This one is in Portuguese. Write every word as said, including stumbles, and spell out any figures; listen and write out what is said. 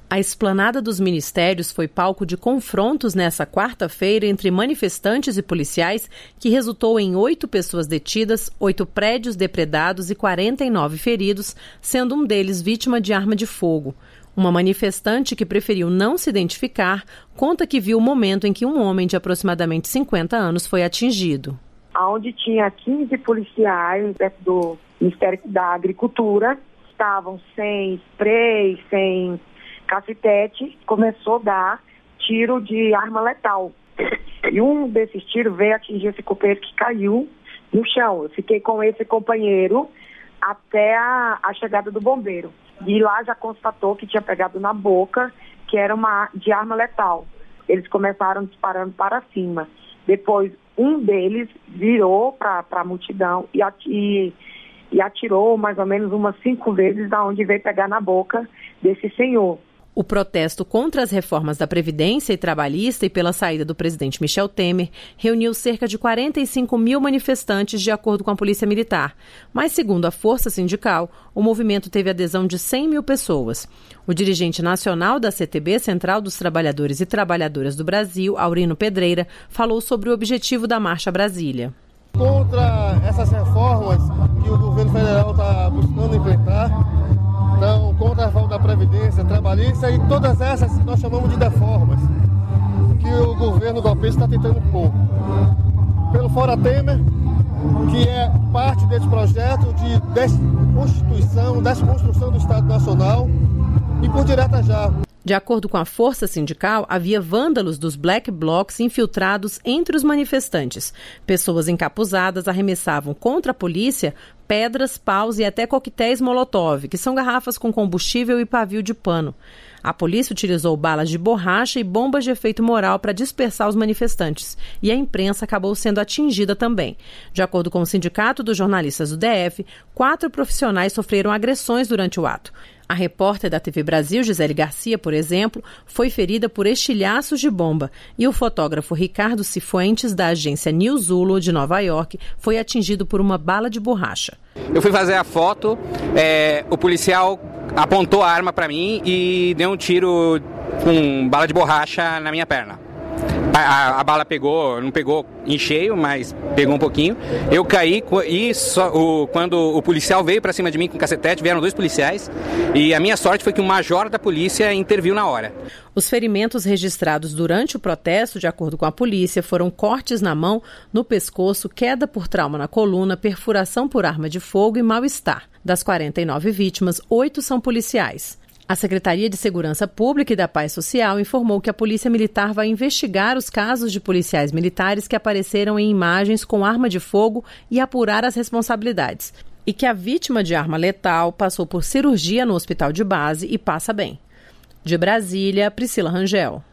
A esplanada dos ministérios foi palco de confrontos nessa quarta-feira entre manifestantes e policiais, que resultou em oito pessoas detidas, oito prédios depredados e quarenta e nove feridos, sendo um deles vítima de arma de fogo. Uma manifestante que preferiu não se identificar conta que viu o momento em que um homem de aproximadamente cinquenta anos foi atingido. Onde tinha quinze policiais perto do Ministério da Agricultura, estavam sem spray, sem cacetete, começou a dar tiro de arma letal. E um desses tiros veio atingir esse companheiro que caiu no chão. Eu fiquei com esse companheiro até a, a chegada do bombeiro. E lá já constatou que tinha pegado na boca, que era uma de arma letal. Eles começaram disparando para cima. Depois, um deles virou para a multidão e, e, e atirou mais ou menos umas cinco vezes da onde veio pegar na boca desse senhor. O protesto contra as reformas da Previdência e Trabalhista e pela saída do presidente Michel Temer reuniu cerca de quarenta e cinco mil manifestantes, de acordo com a Polícia Militar. Mas, segundo a Força Sindical, o movimento teve adesão de cem mil pessoas. O dirigente nacional da C T B, Central dos Trabalhadores e Trabalhadoras do Brasil, Aurino Pedreira, falou sobre o objetivo da Marcha Brasília. Contra essas reformas que o governo federal está buscando implementar, então, contra a reforma da Previdência, Trabalhista e todas essas que nós chamamos de deformas que o governo golpista está tentando pôr. Pelo Fora Temer, que é parte desse projeto de desconstituição, desconstrução do Estado Nacional e por direta já. De acordo com a Força Sindical, havia vândalos dos Black Blocs infiltrados entre os manifestantes. Pessoas encapuzadas arremessavam contra a polícia pedras, paus e até coquetéis Molotov, que são garrafas com combustível e pavio de pano. A polícia utilizou balas de borracha e bombas de efeito moral para dispersar os manifestantes. E a imprensa acabou sendo atingida também. De acordo com o Sindicato dos Jornalistas do D F, quatro profissionais sofreram agressões durante o ato. A repórter da T V Brasil, Gisele Garcia, por exemplo, foi ferida por estilhaços de bomba. E o fotógrafo Ricardo Cifuentes, da agência Newzulo, de Nova York, foi atingido por uma bala de borracha. Eu fui fazer a foto, é, o policial apontou a arma para mim e deu um tiro com bala de borracha na minha perna. A, a, a bala pegou, não pegou em cheio, mas pegou um pouquinho. Eu caí e só, o, quando o policial veio para cima de mim com cacetete, vieram dois policiais e a minha sorte foi que o major da polícia interviu na hora. Os ferimentos registrados durante o protesto, de acordo com a polícia, foram cortes na mão, no pescoço, queda por trauma na coluna, perfuração por arma de fogo e mal-estar. Das quarenta e nove vítimas, oito são policiais. A Secretaria de Segurança Pública e da Paz Social informou que a Polícia Militar vai investigar os casos de policiais militares que apareceram em imagens com arma de fogo e apurar as responsabilidades. E que a vítima de arma letal passou por cirurgia no hospital de base e passa bem. De Brasília, Priscila Rangel.